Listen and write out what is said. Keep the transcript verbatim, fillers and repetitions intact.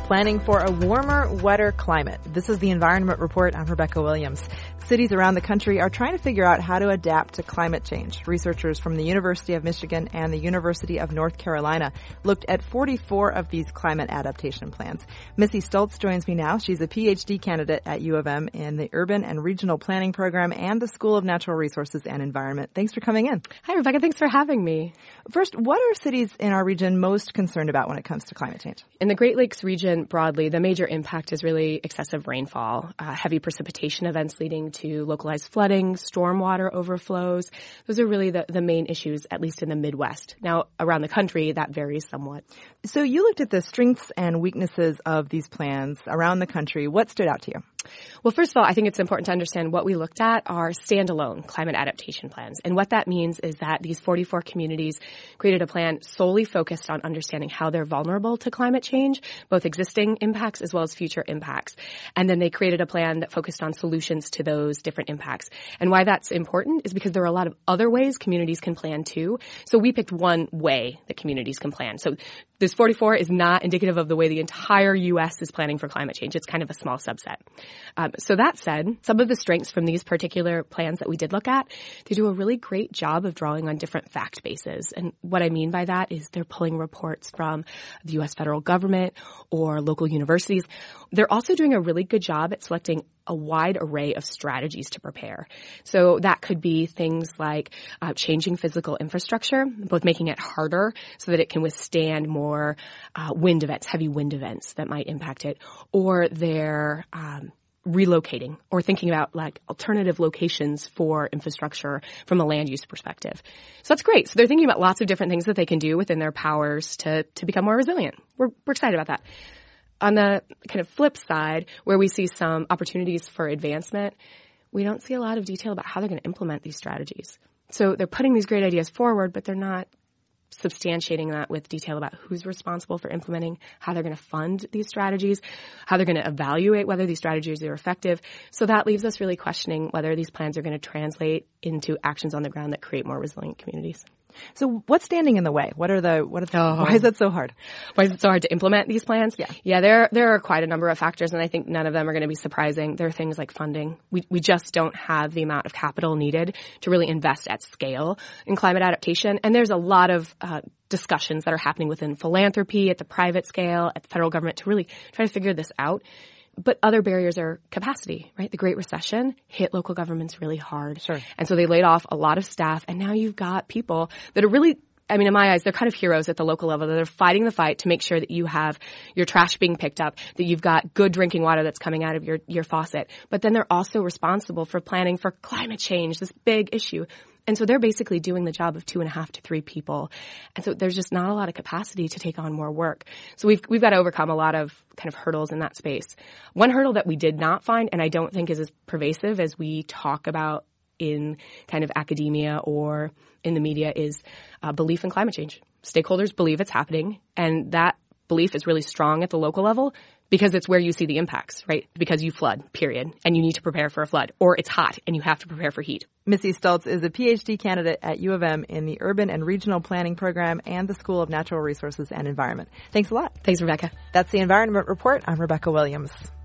planning for a warmer, wetter climate. This is the Environment Report. I'm Rebecca Williams. Cities around the country are trying to figure out how to adapt to climate change. Researchers from the University of Michigan and the University of North Carolina looked at forty-four of these climate adaptation plans. Missy Stultz joins me now. She's a P H D candidate at U of M in the Urban and Regional Planning Program and the School of Natural Resources and Environment. Thanks for coming in. Hi, Rebecca. Thanks for having me. First, what are cities in our region most concerned about when it comes to climate change? In the Great Lakes region broadly, the major impact is really excessive rainfall, uh, heavy precipitation events leading to localized flooding, stormwater overflows. Those are really the, the main issues, at least in the Midwest. Now, around the country, that varies somewhat. So you looked at the strengths and weaknesses of these plans around the country. What stood out to you? Well, first of all, I think it's important to understand what we looked at are standalone climate adaptation plans. And what that means is that these forty-four communities created a plan solely focused on understanding how they're vulnerable to climate change, both existing impacts as well as future impacts. And then they created a plan that focused on solutions to those different impacts. And why that's important is because there are a lot of other ways communities can plan too. So we picked one way that communities can plan. So this forty-four is not indicative of the way the entire U S is planning for climate change. It's kind of a small subset. Um, so that said, some of the strengths from these particular plans that we did look at, they do a really great job of drawing on different fact bases. And what I mean by that is they're pulling reports from the U S federal government or local universities. They're also doing a really good job at selecting a wide array of strategies to prepare. So that could be things like uh, changing physical infrastructure, both making it harder so that it can withstand more uh, wind events, heavy wind events that might impact it, or they're um, relocating or thinking about like alternative locations for infrastructure from a land use perspective. So that's great. So they're thinking about lots of different things that they can do within their powers to, to become more resilient. We're, we're excited about that. On the kind of flip side, where we see some opportunities for advancement, we don't see a lot of detail about how they're going to implement these strategies. So they're putting these great ideas forward, but they're not substantiating that with detail about who's responsible for implementing, how they're going to fund these strategies, how they're going to evaluate whether these strategies are effective. So that leaves us really questioning whether these plans are going to translate into actions on the ground that create more resilient communities. So what's standing in the way? What are the, what are the, oh. why is that so hard? Why is it so hard to implement these plans? Yeah. Yeah, there, there are quite a number of factors, and I think none of them are going to be surprising. There are things like funding. We, we just don't have the amount of capital needed to really invest at scale in climate adaptation. And there's a lot of, uh, discussions that are happening within philanthropy at the private scale, at the federal government to really try to figure this out. But other barriers are capacity, right? The Great Recession hit local governments really hard. Sure. And so they laid off a lot of staff. And now you've got people that are really, I mean, in my eyes, they're kind of heroes at the local level. They're fighting the fight to make sure that you have your trash being picked up, that you've got good drinking water that's coming out of your, your faucet. But then they're also responsible for planning for climate change, this big issue. And so they're basically doing the job of two and a half to three people. And so there's just not a lot of capacity to take on more work. So we've, we've got to overcome a lot of kind of hurdles in that space. One hurdle that we did not find, and I don't think is as pervasive as we talk about in kind of academia or in the media, is uh, belief in climate change. Stakeholders believe it's happening, and that belief is really strong at the local level because it's where you see the impacts, right? Because you flood, period, and you need to prepare for a flood. Or it's hot, and you have to prepare for heat. Missy Stultz is a P H D candidate at U of M in the Urban and Regional Planning Program and the School of Natural Resources and Environment. Thanks a lot. Thanks, Rebecca. That's the Environment Report. I'm Rebecca Williams.